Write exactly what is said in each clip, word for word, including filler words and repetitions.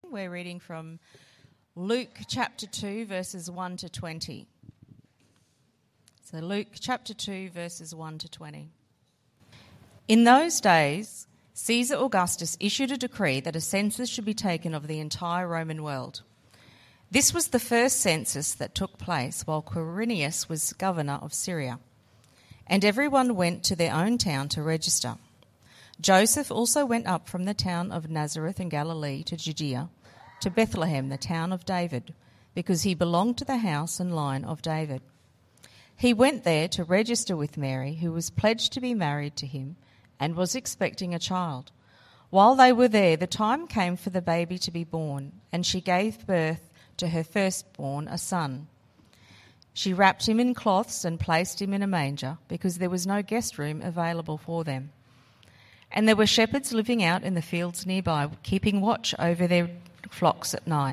We're reading from Luke chapter two, verses one to twenty. So Luke chapter two, verses one to twenty. In those days, Caesar Augustus issued a decree that a census should be taken of the entire Roman world. This was the first census that took place while Quirinius was governor of Syria, and everyone went to their own town to register. Joseph also went up from the town of Nazareth in Galilee to Judea, to Bethlehem, the town of David, because he belonged to the house and line of David. He went there to register with Mary, who was pledged to be married to him and was expecting a child. While they were there, the time came for the baby to be born, and she gave birth to her firstborn, a son. She wrapped him in cloths and placed him in a manger, because there was no guest room available for them. And there were shepherds living out in the fields nearby, keeping watch over their flocks at night.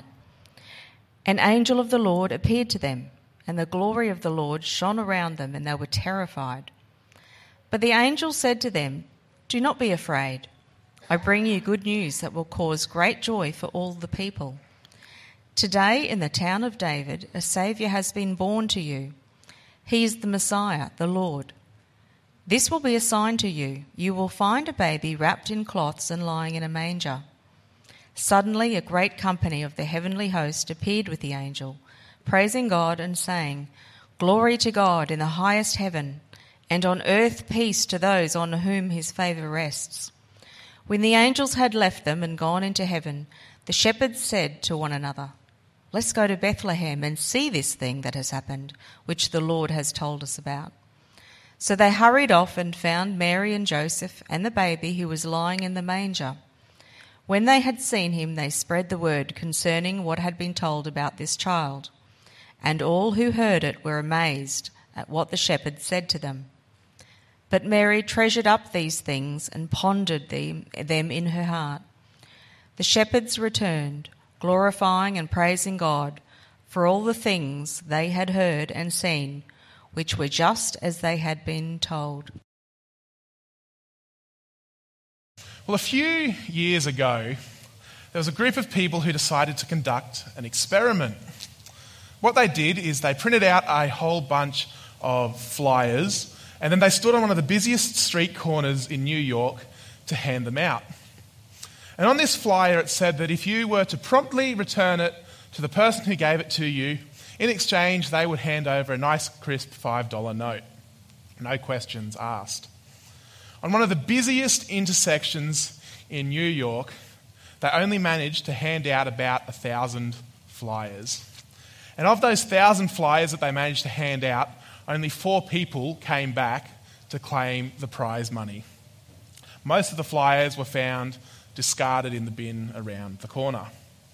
An angel of the Lord appeared to them, and the glory of the Lord shone around them, and they were terrified. But the angel said to them, "Do not be afraid. I bring you good news that will cause great joy for all the people. Today in the town of David, a Saviour has been born to you. He is the Messiah, the Lord. This will be a sign to you. You will find a baby wrapped in cloths and lying in a manger." Suddenly a great company of the heavenly host appeared with the angel, praising God and saying, "Glory to God in the highest heaven, and on earth peace to those on whom his favour rests." When the angels had left them and gone into heaven, the shepherds said to one another, "Let's go to Bethlehem and see this thing that has happened, which the Lord has told us about." So they hurried off and found Mary and Joseph and the baby who was lying in the manger. When they had seen him, they spread the word concerning what had been told about this child. And all who heard it were amazed at what the shepherds said to them. But Mary treasured up these things and pondered them, them in her heart. The shepherds returned, glorifying and praising God for all the things they had heard and seen, which were just as they had been told. Well, a few years ago, there was a group of people who decided to conduct an experiment. What they did is they printed out a whole bunch of flyers, and then they stood on one of the busiest street corners in New York to hand them out. And on this flyer it said that if you were to promptly return it to the person who gave it to you, in exchange they would hand over a nice crisp five dollar note. No questions asked. On one of the busiest intersections in New York, they only managed to hand out about a thousand flyers. And of those thousand flyers that they managed to hand out, only four people came back to claim the prize money. Most of the flyers were found discarded in the bin around the corner.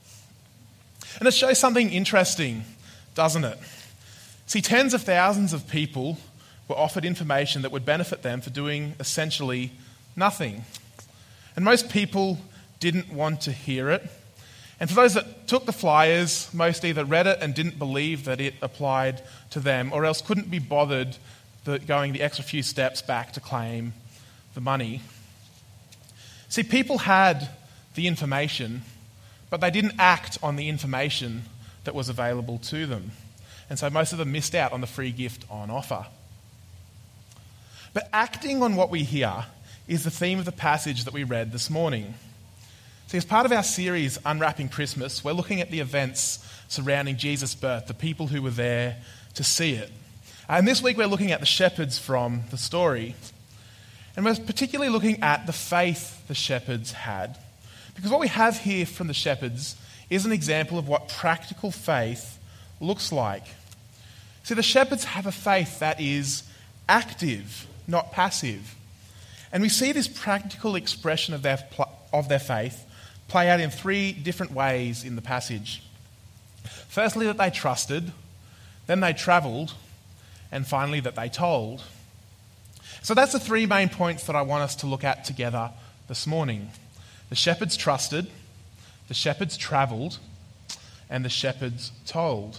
And it shows something interesting, doesn't it? See, tens of thousands of people were offered information that would benefit them for doing essentially nothing. And most people didn't want to hear it. And for those that took the flyers, most either read it and didn't believe that it applied to them, or else couldn't be bothered going the extra few steps back to claim the money. See, people had the information, but they didn't act on the information that was available to them. And so most of them missed out on the free gift on offer. But acting on what we hear is the theme of the passage that we read this morning. See, as part of our series, Unwrapping Christmas, we're looking at the events surrounding Jesus' birth, the people who were there to see it. And this week we're looking at the shepherds from the story. And we're particularly looking at the faith the shepherds had. Because what we have here from the shepherds is an example of what practical faith looks like. See, the shepherds have a faith that is active, not passive. And we see this practical expression of their, of their faith play out in three different ways in the passage. Firstly, that they trusted, then they travelled, and finally that they told. So that's the three main points that I want us to look at together this morning. The shepherds trusted, the shepherds travelled, and the shepherds told.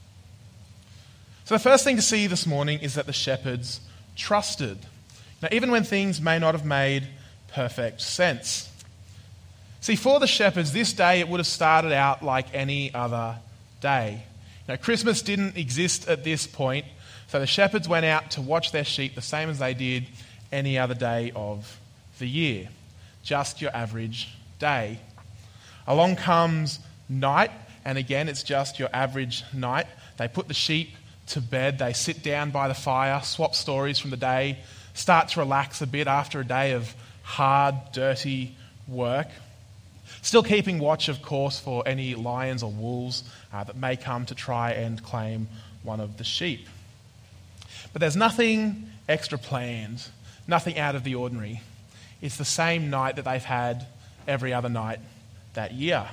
So the first thing to see this morning is that the shepherds trusted. Now, even when things may not have made perfect sense. See, for the shepherds, this day it would have started out like any other day. Now, Christmas didn't exist at this point, so the shepherds went out to watch their sheep the same as they did any other day of the year. Just your average day. Along comes night, and again, it's just your average night. They put the sheep to bed, they sit down by the fire, swap stories from the day, start to relax a bit after a day of hard, dirty work. Still keeping watch, of course, for any lions or wolves uh, that may come to try and claim one of the sheep. But there's nothing extra planned, nothing out of the ordinary. It's the same night that they've had every other night that year.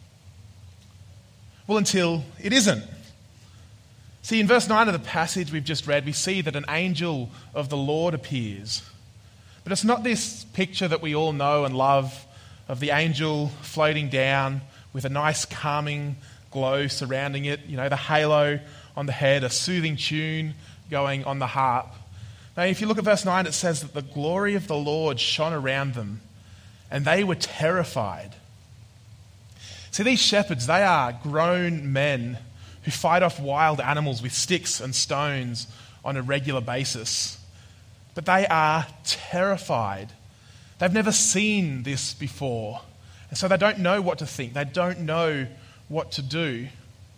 Well, until it isn't. See, in verse nine of the passage we've just read, we see that an angel of the Lord appears. But it's not this picture that we all know and love of the angel floating down with a nice calming glow surrounding it, you know, the halo on the head, a soothing tune going on the harp. Now, if you look at verse nine, it says that the glory of the Lord shone around them, and they were terrified. See, these shepherds, they are grown men who fight off wild animals with sticks and stones on a regular basis. But they are terrified. They've never seen this before, and so they don't know what to think. They don't know what to do.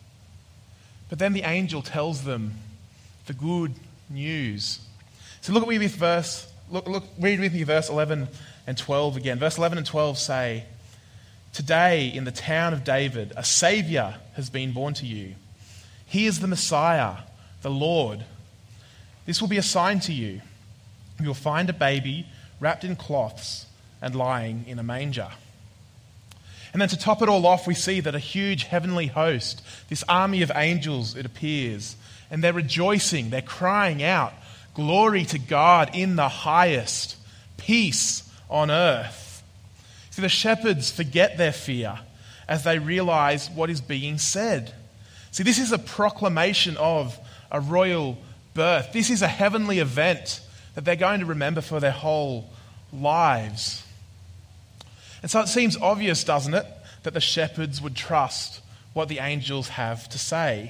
But then the angel tells them the good news. So look at me with verse. Look, look, read with me verse eleven and twelve again. Verse eleven and twelve say, "Today in the town of David, a Saviour has been born to you. He is the Messiah, the Lord. This will be a sign to you. You will find a baby wrapped in cloths and lying in a manger." And then to top it all off, we see that a huge heavenly host, this army of angels, it appears. And they're rejoicing, they're crying out, "Glory to God in the highest, peace on earth." See, the shepherds forget their fear as they realize what is being said. See, this is a proclamation of a royal birth. This is a heavenly event that they're going to remember for their whole lives. And so it seems obvious, doesn't it, that the shepherds would trust what the angels have to say.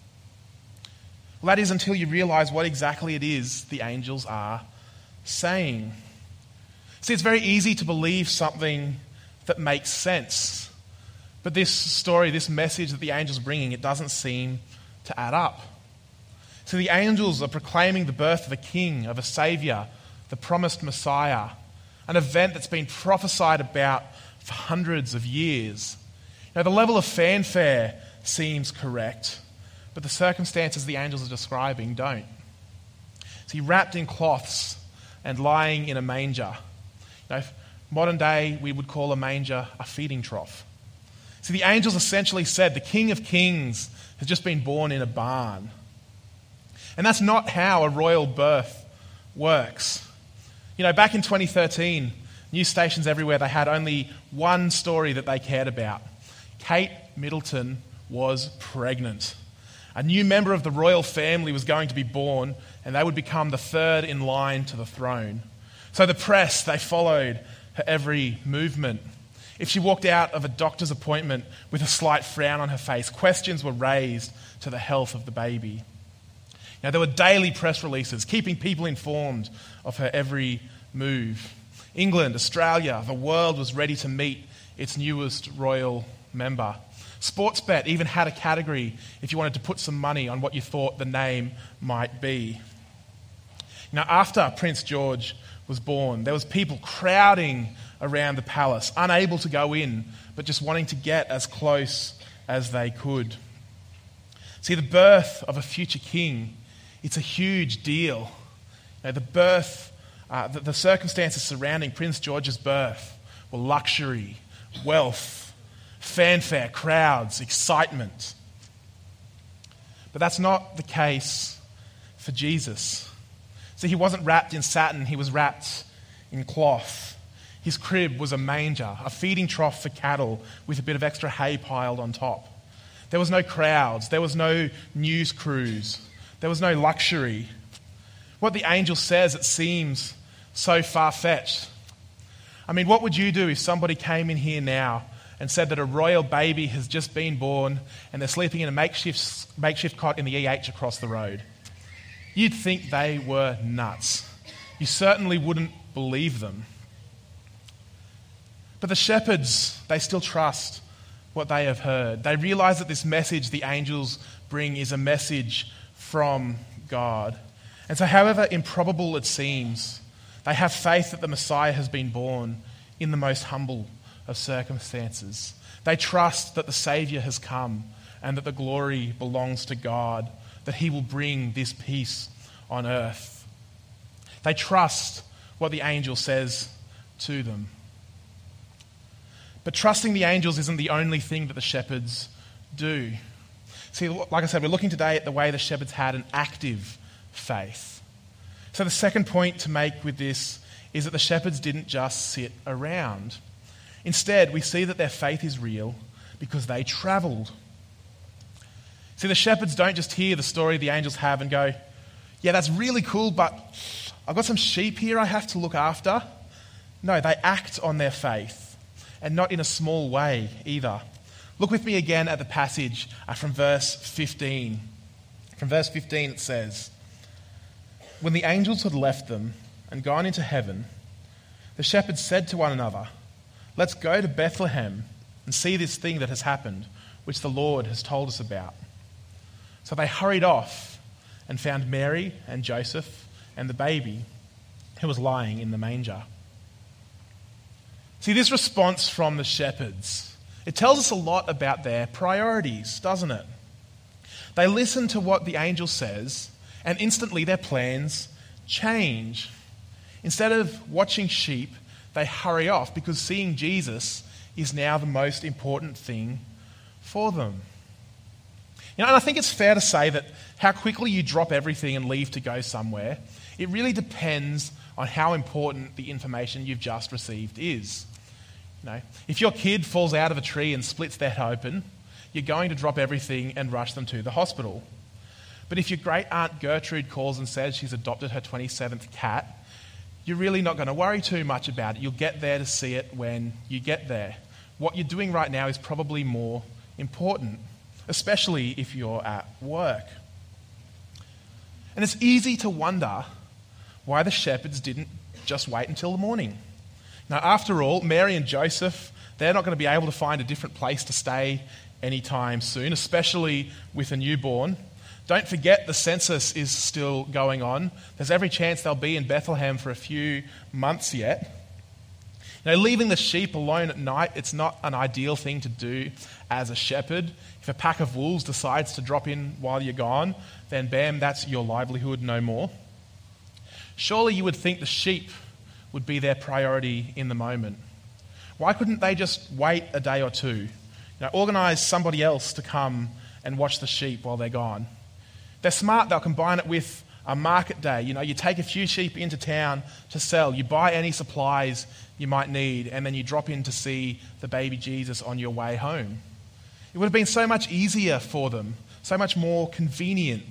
Well, that is until you realize what exactly it is the angels are saying. See, it's very easy to believe something that makes sense. But this story, this message that the angels are bringing, it doesn't seem to add up. So the angels are proclaiming the birth of a king, of a saviour, the promised Messiah, an event that's been prophesied about for hundreds of years. Now, the level of fanfare seems correct, but the circumstances the angels are describing don't. See, wrapped in cloths and lying in a manger. You know, modern day, we would call a manger a feeding trough. See, the angels essentially said the King of Kings has just been born in a barn. And that's not how a royal birth works. You know, back in twenty thirteen, news stations everywhere, they had only one story that they cared about. Kate Middleton was pregnant. A new member of the royal family was going to be born, and they would become the third in line to the throne. So the press, they followed her every movement. If she walked out of a doctor's appointment with a slight frown on her face, questions were raised to the health of the baby. Now, there were daily press releases keeping people informed of her every move. England, Australia, the world was ready to meet its newest royal member. Sportsbet even had a category if you wanted to put some money on what you thought the name might be. Now, after Prince George was born, there was people crowding around the palace, unable to go in, but just wanting to get as close as they could. See, the birth of a future king, it's a huge deal. You know, the birth, uh, the, the circumstances surrounding Prince George's birth were luxury, wealth, fanfare, crowds, excitement. But that's not the case for Jesus. See, he wasn't wrapped in satin, he was wrapped in cloth. His crib was a manger, a feeding trough for cattle with a bit of extra hay piled on top. There was no crowds, there was no news crews, there was no luxury. What the angel says, it seems so far-fetched. I mean, what would you do if somebody came in here now and said that a royal baby has just been born and they're sleeping in a makeshift, makeshift cot in the E H across the road? You'd think they were nuts. You certainly wouldn't believe them. But the shepherds, they still trust what they have heard. They realize that this message the angels bring is a message from God. And so however improbable it seems, they have faith that the Messiah has been born in the most humble of circumstances. They trust that the Saviour has come and that the glory belongs to God, that he will bring this peace on earth. They trust what the angel says to them. But trusting the angels isn't the only thing that the shepherds do. See, like I said, we're looking today at the way the shepherds had an active faith. So the second point to make with this is that the shepherds didn't just sit around. Instead, we see that their faith is real because they travelled. See, the shepherds don't just hear the story the angels have and go, yeah, that's really cool, but I've got some sheep here I have to look after. No, they act on their faith, and not in a small way either. Look with me again at the passage from verse fifteen. From verse fifteen it says, "When the angels had left them and gone into heaven, the shepherds said to one another, 'Let's go to Bethlehem and see this thing that has happened, which the Lord has told us about.' So they hurried off and found Mary and Joseph and the baby who was lying in the manger." See, this response from the shepherds, it tells us a lot about their priorities, doesn't it? They listen to what the angel says, and instantly their plans change. Instead of watching sheep, they hurry off because seeing Jesus is now the most important thing for them. You know, and I think it's fair to say that how quickly you drop everything and leave to go somewhere, it really depends on how important the information you've just received is. You know, if your kid falls out of a tree and splits their head open, you're going to drop everything and rush them to the hospital. But if your great aunt Gertrude calls and says she's adopted her twenty-seventh cat, you're really not going to worry too much about it. You'll get there to see it when you get there. What you're doing right now is probably more important, especially if you're at work. And it's easy to wonder why the shepherds didn't just wait until the morning. Now, after all, Mary and Joseph, they're not going to be able to find a different place to stay anytime soon, especially with a newborn. Don't forget the census is still going on. There's every chance they'll be in Bethlehem for a few months yet. You know, leaving the sheep alone at night, it's not an ideal thing to do as a shepherd. If a pack of wolves decides to drop in while you're gone, then bam, that's your livelihood no more. Surely you would think the sheep would be their priority in the moment. Why couldn't they just wait a day or two? You know, organise somebody else to come and watch the sheep while they're gone. They're smart, they'll combine it with a market day. You know, you take a few sheep into town to sell, you buy any supplies you might need, and then you drop in to see the baby Jesus on your way home. It would have been so much easier for them, so much more convenient.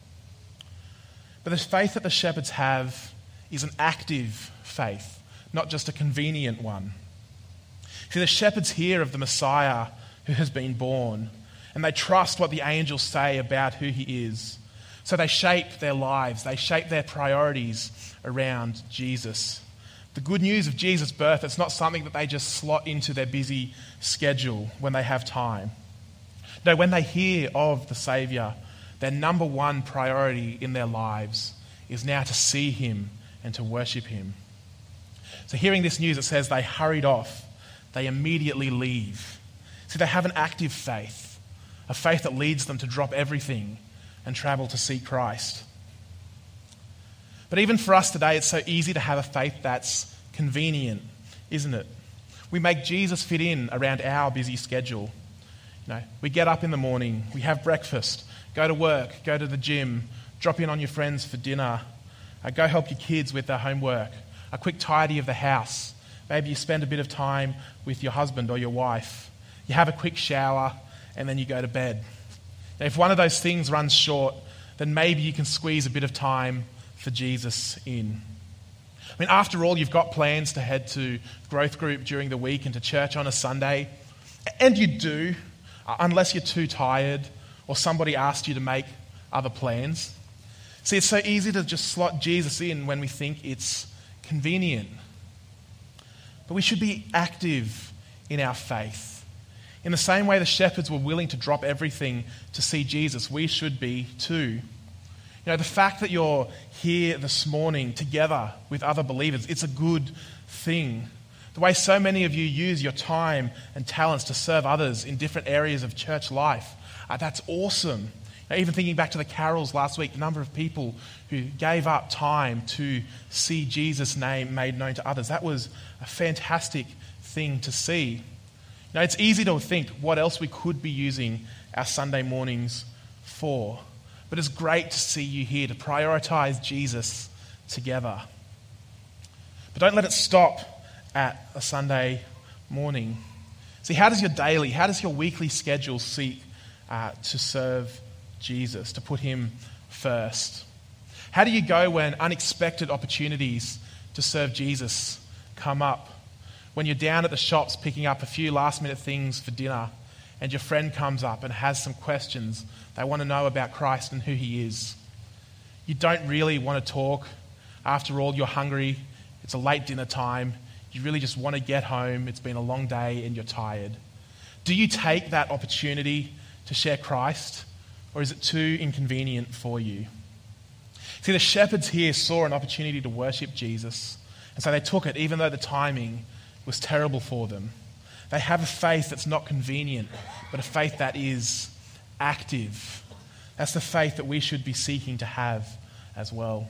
But the faith that the shepherds have is an active faith, not just a convenient one. See, the shepherds hear of the Messiah who has been born, and they trust what the angels say about who he is. So they shape their lives, they shape their priorities around Jesus. The good news of Jesus' birth, it's not something that they just slot into their busy schedule when they have time. No, when they hear of the Saviour, their number one priority in their lives is now to see him and to worship him. So hearing this news, it says they hurried off. They immediately leave. See, they have an active faith, a faith that leads them to drop everything and travel to see Christ. But even for us today, it's so easy to have a faith that's convenient, isn't it? We make Jesus fit in around our busy schedule. You know, we get up in the morning, we have breakfast, go to work, go to the gym, drop in on your friends for dinner, uh, go help your kids with their homework, a quick tidy of the house. Maybe you spend a bit of time with your husband or your wife. You have a quick shower and then you go to bed. Now, if one of those things runs short, then maybe you can squeeze a bit of time for Jesus in. I mean, after all, you've got plans to head to growth group during the week and to church on a Sunday. And you do, unless you're too tired or somebody asked you to make other plans. See, it's so easy to just slot Jesus in when we think it's convenient. But we should be active in our faith. In the same way the shepherds were willing to drop everything to see Jesus, we should be too. You know, the fact that you're here this morning together with other believers, it's a good thing. The way so many of you use your time and talents to serve others in different areas of church life, uh, that's awesome. You know, even thinking back to the carols last week, the number of people who gave up time to see Jesus' name made known to others, that was a fantastic thing to see. Now, it's easy to think what else we could be using our Sunday mornings for. But it's great to see you here, to prioritize Jesus together. But don't let it stop at a Sunday morning. See, how does your daily, how does your weekly schedule seek uh, to serve Jesus, to put him first? How do you go when unexpected opportunities to serve Jesus come up? When you're down at the shops picking up a few last minute things for dinner and your friend comes up and has some questions they want to know about Christ and who he is. You don't really want to talk. After all, you're hungry. It's a late dinner time. You really just want to get home. It's been a long day and you're tired. Do you take that opportunity to share Christ, or is it too inconvenient for you? See, the shepherds here saw an opportunity to worship Jesus, and so they took it even though the timing was terrible for them. They have a faith that's not convenient, but a faith that is active. That's the faith that we should be seeking to have as well.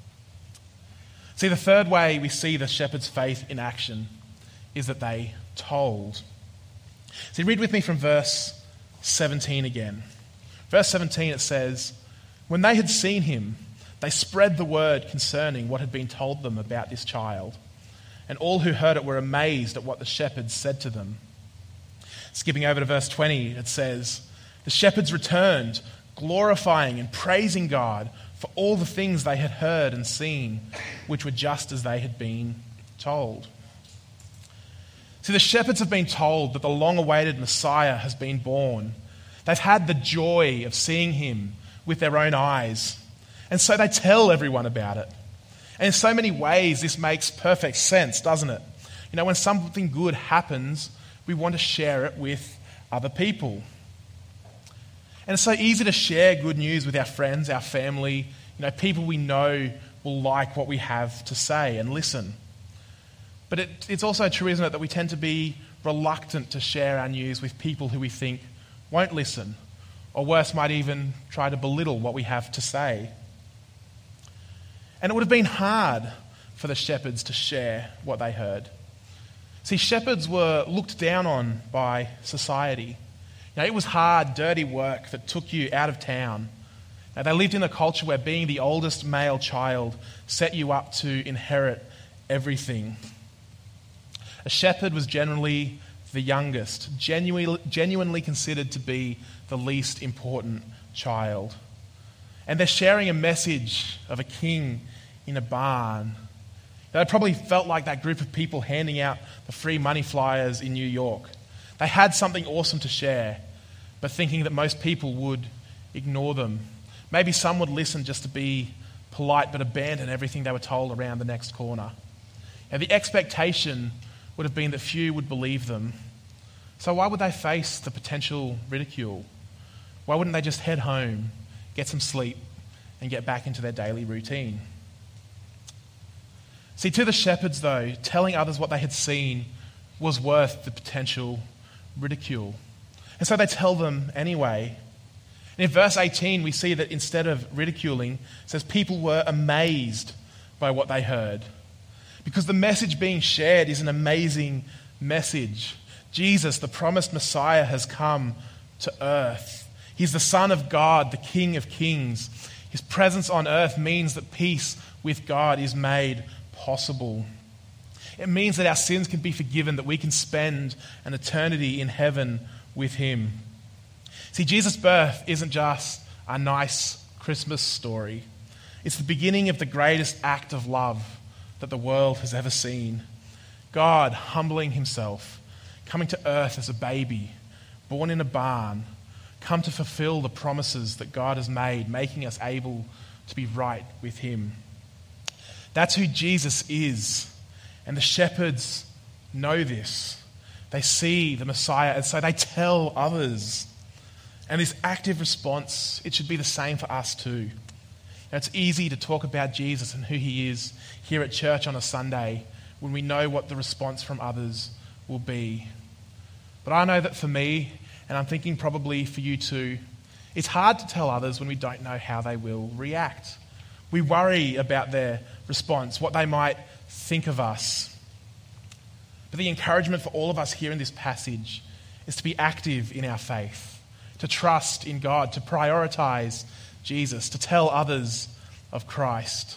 See, the third way we see the shepherd's faith in action is that they told. See, read with me from verse seventeen again. Verse seventeen, it says, "When they had seen him, they spread the word concerning what had been told them about this child. And all who heard it were amazed at what the shepherds said to them." Skipping over to verse twenty, it says, "The shepherds returned, glorifying and praising God for all the things they had heard and seen, which were just as they had been told." See, the shepherds have been told that the long-awaited Messiah has been born. They've had the joy of seeing him with their own eyes. And so they tell everyone about it. And in so many ways, this makes perfect sense, doesn't it? You know, when something good happens, we want to share it with other people. And it's so easy to share good news with our friends, our family, you know, people we know will like what we have to say and listen. But it, it's also true, isn't it, that we tend to be reluctant to share our news with people who we think won't listen, or worse, might even try to belittle what we have to say. And it would have been hard for the shepherds to share what they heard. See, shepherds were looked down on by society. Now, it was hard, dirty work that took you out of town. Now, they lived in a culture where being the oldest male child set you up to inherit everything. A shepherd was generally the youngest, genuinely, genuinely considered to be the least important child. And they're sharing a message of a king in a barn. They probably felt like that group of people handing out the free money flyers in New York. They had something awesome to share, but thinking that most people would ignore them. Maybe some would listen just to be polite, but abandon everything they were told around the next corner. And the expectation would have been that few would believe them. So why would they face the potential ridicule? Why wouldn't they just head home, get some sleep, and get back into their daily routine? See, to the shepherds, though, telling others what they had seen was worth the potential ridicule. And so they tell them anyway. And in verse eighteen, we see that instead of ridiculing, it says people were amazed by what they heard. Because the message being shared is an amazing message. Jesus, the promised Messiah, has come to earth. He's the Son of God, the King of Kings. His presence on earth means that peace with God is made possible. It means that our sins can be forgiven, that we can spend an eternity in heaven with him. See, Jesus' birth isn't just a nice Christmas story. It's the beginning of the greatest act of love that the world has ever seen. God humbling himself, coming to earth as a baby, born in a barn, come to fulfill the promises that God has made, making us able to be right with him. That's who Jesus is. And the shepherds know this. They see the Messiah, and so they tell others. And this active response, it should be the same for us too. Now, it's easy to talk about Jesus and who he is here at church on a Sunday when we know what the response from others will be. But I know that for me, and I'm thinking probably for you too, it's hard to tell others when we don't know how they will react. We worry about their response, what they might think of us. But the encouragement for all of us here in this passage is to be active in our faith, to trust in God, to prioritize Jesus, to tell others of Christ.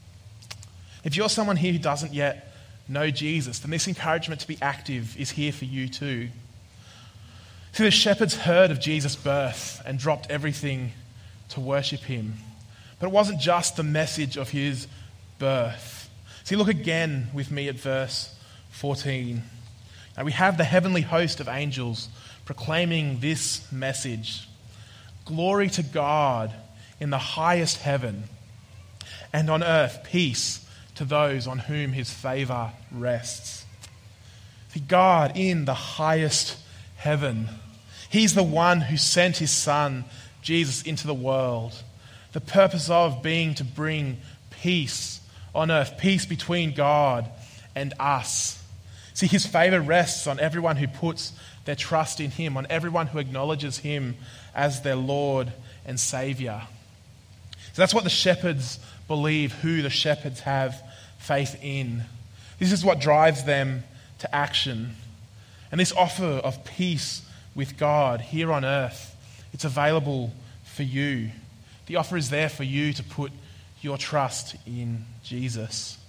If you're someone here who doesn't yet know Jesus, then this encouragement to be active is here for you too. See, the shepherds heard of Jesus' birth and dropped everything to worship him. But it wasn't just the message of his birth. See, look again with me at verse fourteen. Now we have the heavenly host of angels proclaiming this message. Glory to God in the highest heaven, and on earth peace to those on whom his favor rests. See, God in the highest heaven. He's the one who sent his son, Jesus, into the world. The purpose of being to bring peace on earth, peace between God and us. See, his favor rests on everyone who puts their trust in him, on everyone who acknowledges him as their Lord and Savior. So that's what the shepherds believe, who the shepherds have faith in. This is what drives them to action. And this offer of peace with God here on earth, it's available for you. The offer is there for you to put your trust in Jesus.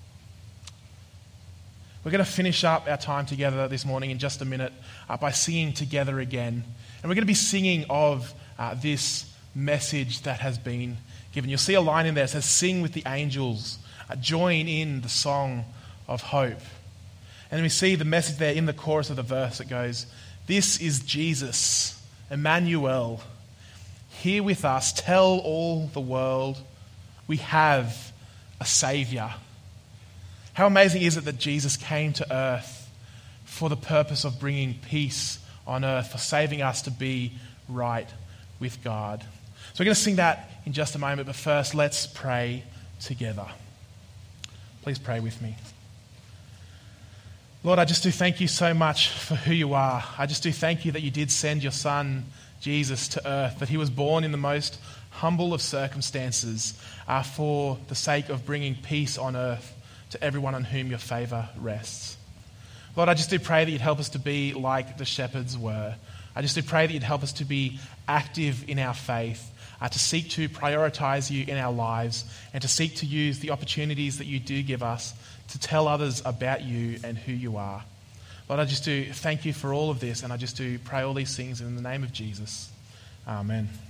We're going to finish up our time together this morning in just a minute uh, by singing together again. And we're going to be singing of uh, this message that has been given. You'll see a line in there that says, "Sing with the angels, uh, join in the song of hope." And we see the message there in the chorus of the verse that goes, "This is Jesus, Emmanuel, here with us. Tell all the world we have a Savior." How amazing is it that Jesus came to earth for the purpose of bringing peace on earth, for saving us to be right with God. So we're going to sing that in just a moment, but first let's pray together. Please pray with me. Lord, I just do thank you so much for who you are. I just do thank you that you did send your son, Jesus, to earth, that he was born in the most humble of circumstances uh, for the sake of bringing peace on earth to everyone on whom your favour rests. Lord, I just do pray that you'd help us to be like the shepherds were. I just do pray that you'd help us to be active in our faith, uh, to seek to prioritise you in our lives, and to seek to use the opportunities that you do give us to tell others about you and who you are. Lord, I just do thank you for all of this, and I just do pray all these things in the name of Jesus. Amen.